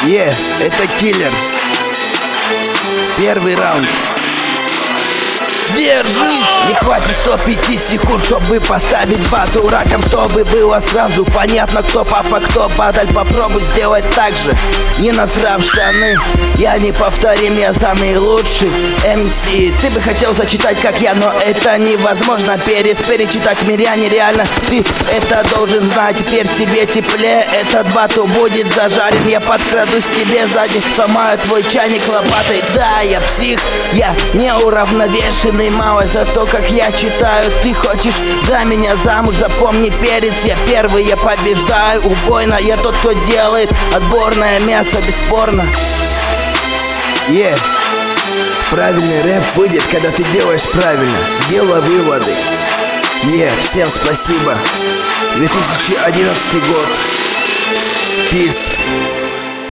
Это киллер. Первый раунд. Держись! Не хватит 105 секунд, чтобы поставить батл раком, чтобы было сразу понятно, кто папа, кто падаль. Попробуй сделать так же, не насрав штаны. Я не повторим, я самый лучший MC. Ты бы хотел зачитать, как я, но это невозможно. Перечитать меня нереально. Ты это должен знать, теперь тебе теплее. Этот батл будет зажарен. Я подкрадусь тебе сзади, сломаю твой чайник лопатой. Да, я псих, я неуравновешенный. Мало за то, как я читаю. Ты хочешь за меня замуж? Запомни, перец, я первый, я побеждаю. Убойно, я тот, кто делает отборное мясо, бесспорно. Правильный рэп выйдет, когда ты делаешь правильно. Делай выводы. Всем спасибо. 2011 год. Peace.